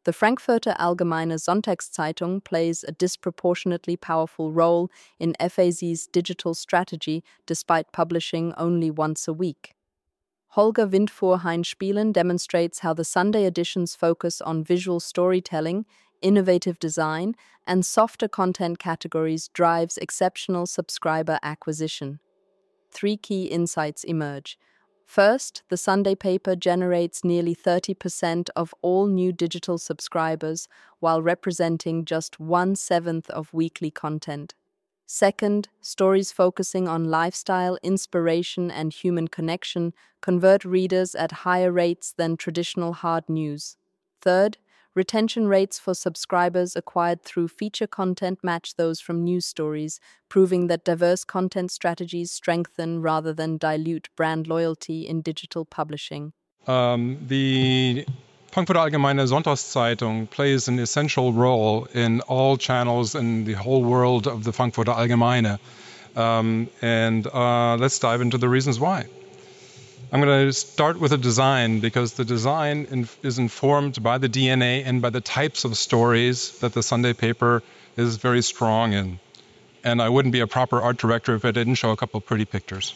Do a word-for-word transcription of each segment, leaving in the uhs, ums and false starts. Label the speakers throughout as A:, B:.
A: The Frankfurter Allgemeine Sonntagszeitung plays a disproportionately powerful role in F A Z's digital strategy despite publishing only once a week. Holger Windfuhr-Hein-Spielen demonstrates how the Sunday editions focus on visual storytelling, innovative design, and softer content categories drives exceptional subscriber acquisition. Three key insights emerge. First, the Sunday paper generates nearly thirty percent of all new digital subscribers while representing just one-seventh of weekly content. Second, stories focusing on lifestyle, inspiration, and human connection convert readers at higher rates than traditional hard news. Third, retention rates for subscribers acquired through feature content match those from news stories, proving that diverse content strategies strengthen rather than dilute brand loyalty in digital publishing.
B: Um, the Frankfurter Allgemeine Sonntagszeitung plays an essential role in all channels in the whole world of the Frankfurter Allgemeine. Um, and uh, let's dive into the reasons why. I'm going to start with the design because the design in, is informed by the D N A and by the types of stories that the Sunday paper is very strong in. And I wouldn't be a proper art director if I didn't show a couple pretty pictures.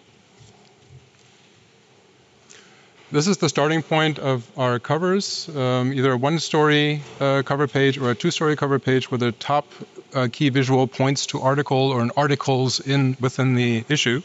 B: This is the starting point of our covers, um, either a one-story uh, cover page or a two-story cover page where the top uh, key visual points to article or an articles in within the issue.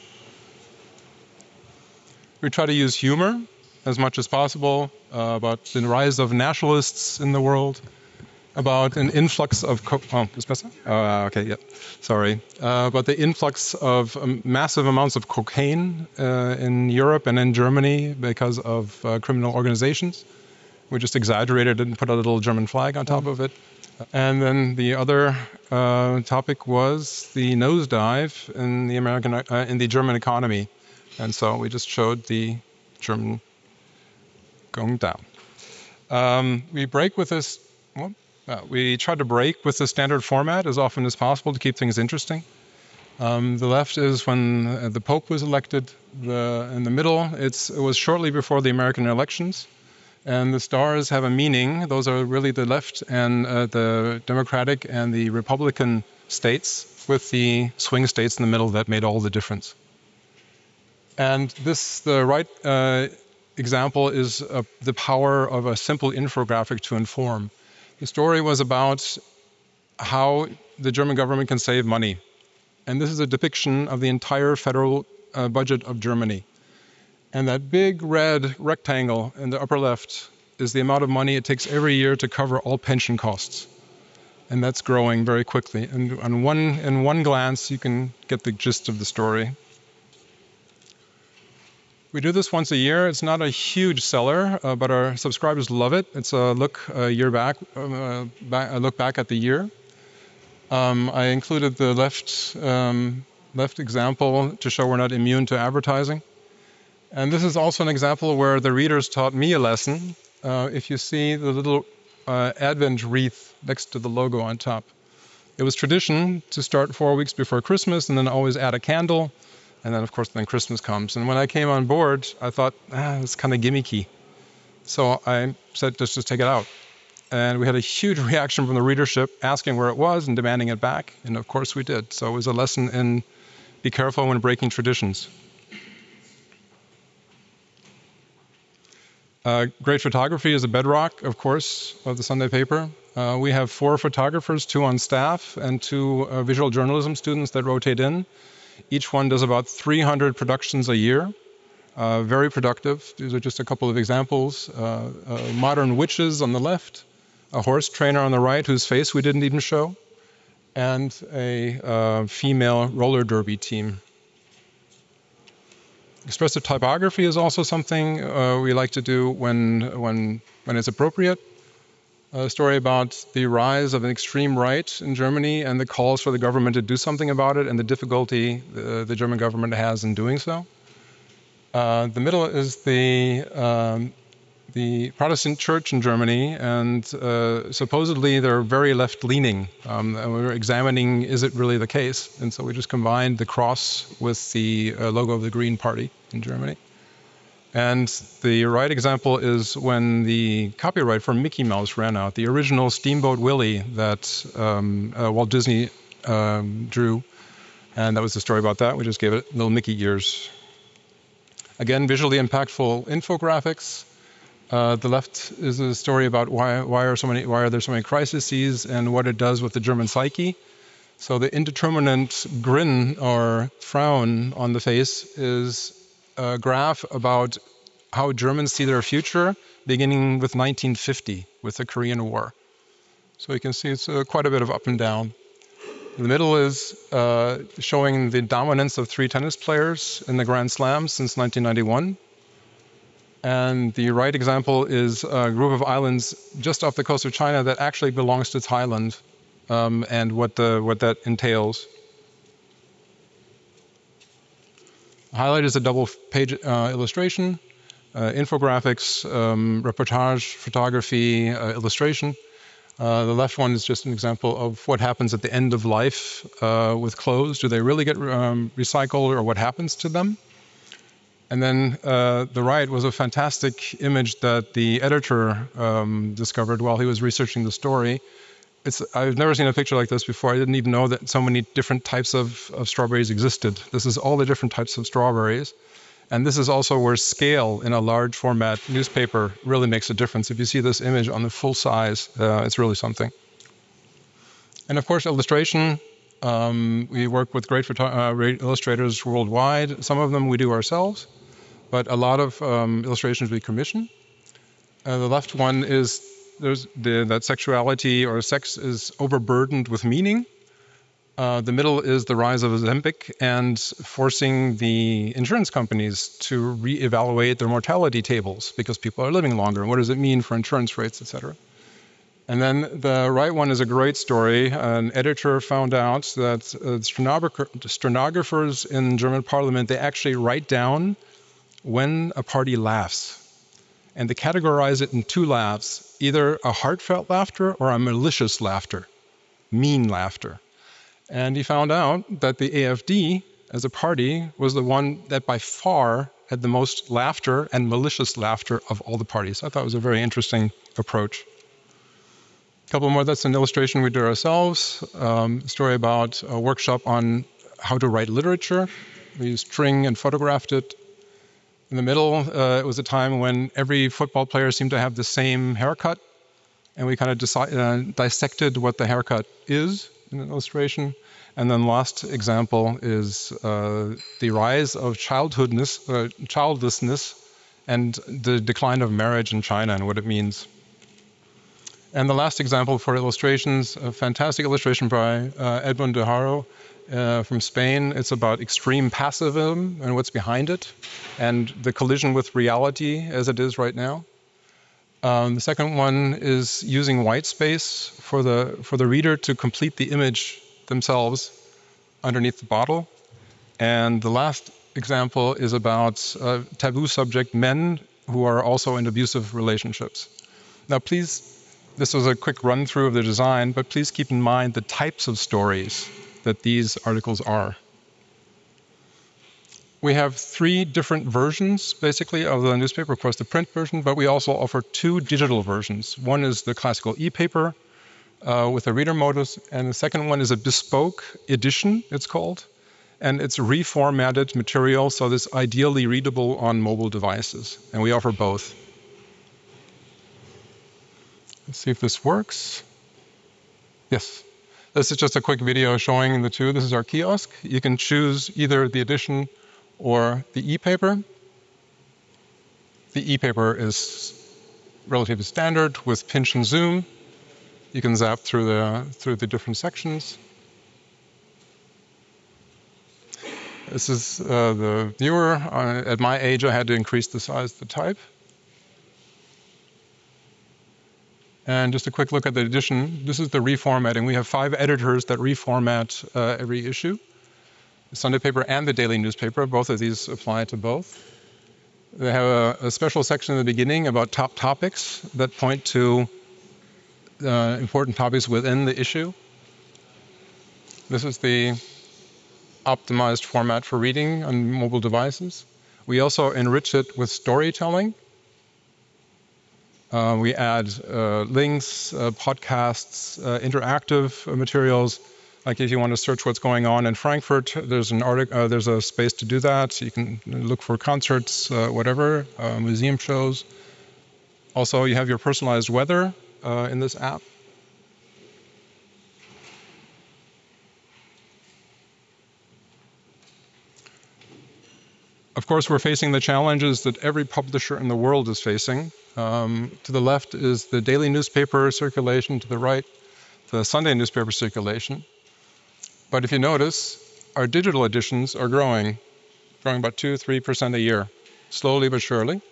B: We try to use humor as much as possible uh, about the rise of nationalists in the world, about an influx of co oh, is besser? Uh, okay, yeah, sorry. Uh, about the influx of um, massive amounts of cocaine uh, in Europe and in Germany because of uh, criminal organizations. We just exaggerated it and put a little German flag on top of it. And then the other uh, topic was the nosedive in the American uh, in the German economy. And so we just showed the German going down. Um, we break with this, well, uh, we try to break with the standard format as often as possible to keep things interesting. Um, the left is when uh, the Pope was elected. The, in the middle, it's, it was shortly before the American elections. And the stars have a meaning. Those are really the left and uh, the Democratic and the Republican states, with the swing states in the middle that made all the difference. And this, the right uh, example is uh, the power of a simple infographic to inform. The story was about how the German government can save money. And this is a depiction of the entire federal uh, budget of Germany. And that big red rectangle in the upper left is the amount of money it takes every year to cover all pension costs. And that's growing very quickly. And on one, in one glance, you can get the gist of the story. We do this once a year. It's not a huge seller, uh, but our subscribers love it. It's a look a year back, uh, back a look back at the year. Um, I included the left um, left example to show we're not immune to advertising. And this is also an example where the readers taught me a lesson. Uh, if you see the little uh, Advent wreath next to the logo on top. It was tradition to start four weeks before Christmas and then always add a candle. And then, of course, then Christmas comes. And when I came on board, I thought, ah, it's kind of gimmicky. So I said, let's just take it out. And we had a huge reaction from the readership asking where it was and demanding it back. And of course we did. So it was a lesson in be careful when breaking traditions. Uh, great photography is a bedrock, of course, of the Sunday paper. Uh, we have four photographers, two on staff, and two uh, visual journalism students that rotate in. Each one does about three hundred productions a year. Uh, very productive. These are just a couple of examples. Uh, uh, modern witches on the left, a horse trainer on the right whose face we didn't even show, and a uh, female roller derby team. Expressive typography is also something uh, we like to do when, when, when it's appropriate. A story about the rise of an extreme right in Germany and the calls for the government to do something about it and the difficulty the, the German government has in doing so. Uh, the middle is the, um, the Protestant church in Germany, and uh, supposedly they're very left-leaning. Um, and we were examining, is it really the case? And so we just combined the cross with the uh, logo of the Green Party in Germany. And the right example is when the copyright for Mickey Mouse ran out, the original Steamboat Willie that um, uh, Walt Disney um, drew. And that was the story about that. We just gave it little Mickey ears. Again, visually impactful infographics. Uh, the left is a story about why, why, are so many, why are there so many crises and what it does with the German psyche. So the indeterminate grin or frown on the face is a graph about how Germans see their future, beginning with nineteen fifty, with the Korean War. So you can see it's uh, quite a bit of up and down. In the middle is uh, showing the dominance of three tennis players in the Grand Slam since nineteen ninety-one. And the right example is a group of islands just off the coast of China that actually belongs to Thailand, um, and what, the, what that entails. Highlight is a double-page uh, illustration, uh, infographics, um, reportage, photography, uh, illustration. Uh, the left one is just an example of what happens at the end of life uh, with clothes. Do they really get um, recycled, or what happens to them? And then uh, the right was a fantastic image that the editor um, discovered while he was researching the story. It's, I've never seen a picture like this before. I didn't even know that so many different types of, of strawberries existed. This is all the different types of strawberries. And this is also where scale in a large format newspaper really makes a difference. If you see this image on the full size, uh, it's really something. And of course, illustration. Um, we work with great uh, illustrators worldwide. Some of them we do ourselves, but a lot of um, illustrations we commission. Uh, the left one is There's the, that sexuality or sex is overburdened with meaning. Uh, the middle is the rise of Ozempic and forcing the insurance companies to reevaluate their mortality tables because people are living longer. And what does it mean for insurance rates, et cetera? And then the right one is a great story. An editor found out that uh, stenographer, stenographers in German parliament, they actually write down when a party laughs. And they categorize it in two laughs, either a heartfelt laughter or a malicious laughter, mean laughter. And he found out that the A F D, as a party, was the one that by far had the most laughter and malicious laughter of all the parties. I thought it was a very interesting approach. A couple more, that's an illustration we did ourselves, um, a story about a workshop on how to write literature. We used string and photographed it. In the middle, uh, it was a time when every football player seemed to have the same haircut, and we kind of decide, uh, dissected what the haircut is in an illustration. And then last example is uh, the rise of childhoodness, uh, childlessness and the decline of marriage in China and what it means. And the last example for illustrations, a fantastic illustration by uh, Edmund de Haro, Uh, from Spain. It's about extreme pacifism and what's behind it, and the collision with reality as it is right now. Um, the second one is using white space for the for the reader to complete the image themselves underneath the bottle. And the last example is about uh, taboo subject men who are also in abusive relationships. Now, please, this was a quick run through of the design, but please keep in mind the types of stories that these articles are. We have three different versions, basically, of the newspaper. Of course, the print version, but we also offer two digital versions. One is the classical e-paper uh, with a reader modus, and the second one is a bespoke edition, it's called, and it's reformatted material, so it's ideally readable on mobile devices, and we offer both. Let's see if this works. Yes. This is just a quick video showing the two. This is our kiosk. You can choose either the edition or the e-paper. The e-paper is relatively standard with pinch and zoom. You can zap through the, through the different sections. This is uh, the viewer. Uh, at my age, I had to increase the size of the type. And just a quick look at the edition. This is the reformatting. We have five editors that reformat uh, every issue, the Sunday paper and the daily newspaper. Both of these apply to both. They have a, a special section in the beginning about top topics that point to uh, important topics within the issue. This is the optimized format for reading on mobile devices. We also enrich it with storytelling. Uh, we add uh, links, uh, podcasts, uh, interactive materials. Like if you want to search what's going on in Frankfurt, there's an article, uh, there's a space to do that. You can look for concerts, uh, whatever, uh, museum shows. Also, you have your personalized weather uh, in this app. Of course, we're facing the challenges that every publisher in the world is facing. Um, to the left is the daily newspaper circulation, to the right, the Sunday newspaper circulation. But if you notice, our digital editions are growing, growing about two, three percent a year, slowly but surely.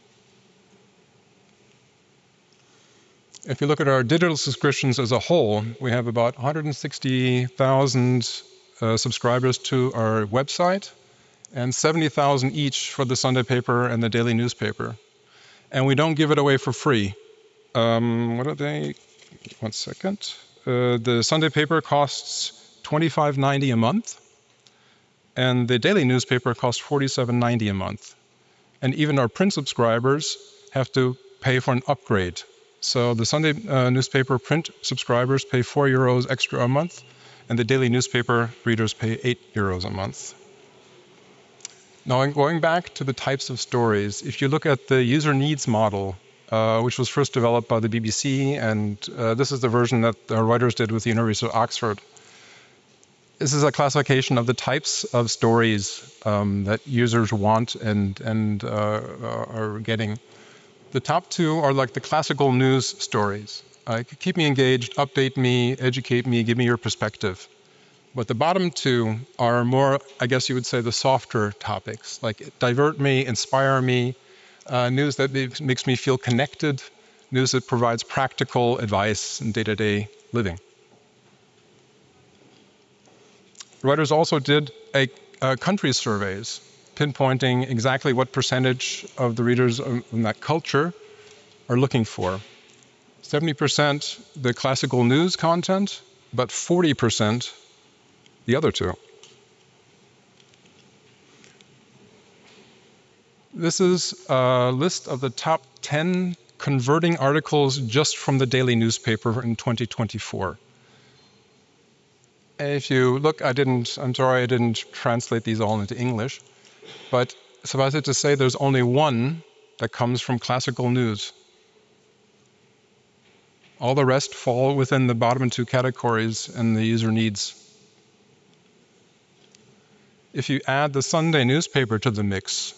B: If you look at our digital subscriptions as a whole, we have about one hundred sixty thousand uh, subscribers to our website, and seventy thousand each for the Sunday paper and the daily newspaper. And we don't give it away for free. Um, what are they? One second. Uh, the Sunday paper costs twenty-five ninety a month, and the daily newspaper costs forty-seven ninety a month. And even our print subscribers have to pay for an upgrade. So the Sunday uh, newspaper print subscribers pay four euros extra a month, and the daily newspaper readers pay eight euros a month. Now, going back to the types of stories, if you look at the user needs model, uh, which was first developed by the B B C, and uh, this is the version that the Reuters did with the University of Oxford. This is a classification of the types of stories um, that users want and, and uh, are getting. The top two are like the classical news stories. Uh, keep me engaged, update me, educate me, give me your perspective. But the bottom two are more, I guess you would say, the softer topics, like divert me, inspire me, uh, news that makes me feel connected, news that provides practical advice in day-to-day living. Reuters also did a, a country surveys, pinpointing exactly what percentage of the readers in that culture are looking for. seventy percent the classical news content, but forty percent the other two. This is a list of the top ten converting articles just from the daily newspaper in twenty twenty-four. If you look, I didn't, I'm sorry I didn't translate these all into English, but suffice it to say there's only one that comes from classical news. All the rest fall within the bottom two categories and the user needs. If you add the Sunday newspaper to the mix,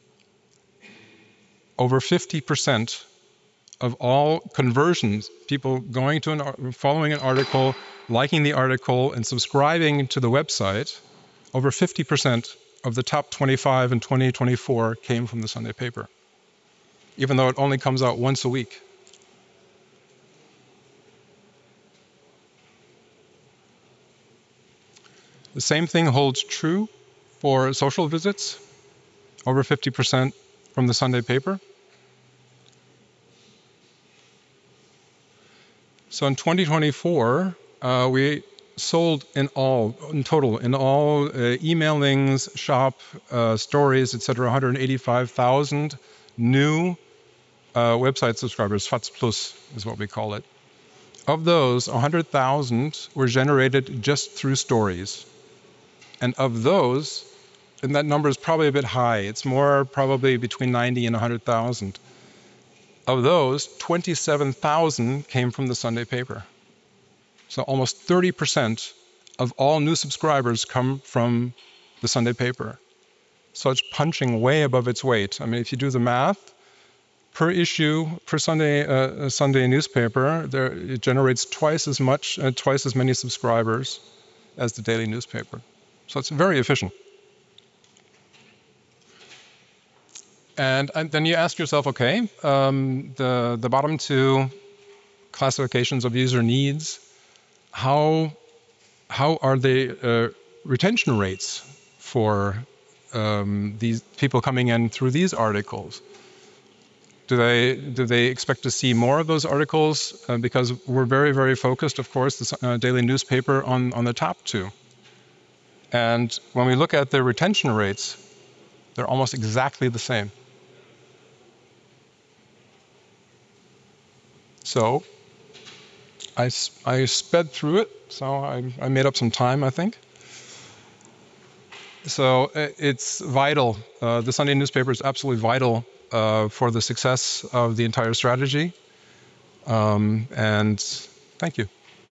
B: over fifty percent of all conversions, people going to an, following an article, liking the article, and subscribing to the website, over fifty percent of the top twenty-five in twenty twenty-four came from the Sunday paper, even though it only comes out once a week. The same thing holds true for social visits, over fifty percent from the Sunday paper. So in twenty twenty-four, uh, we sold in all, in total, in all uh, emailings, shop, uh, stories, et cetera, one hundred eighty-five thousand new uh, website subscribers. F A T S Plus is what we call it. Of those, one hundred thousand were generated just through stories. And of those, and that number is probably a bit high, it's more probably between ninety and one hundred thousand. Of those, twenty-seven thousand came from the Sunday paper. So almost thirty percent of all new subscribers come from the Sunday paper. So it's punching way above its weight. I mean, if you do the math, per issue, per Sunday uh, Sunday newspaper, there, it generates twice as much, uh, twice as many subscribers as the daily newspaper. So it's very efficient. And, and then you ask yourself, okay, um, the, the bottom two classifications of user needs, how, how are the uh, retention rates for um, these people coming in through these articles? Do they, do they expect to see more of those articles? Uh, because we're very, very focused, of course, the uh, daily newspaper on, on the top two. And when we look at the retention rates, They're almost exactly the same. So I, I sped through it, so I, I made up some time, I think. So it's vital. Uh, the Sunday newspaper is absolutely vital uh, for the success of the entire strategy. Um, and thank you.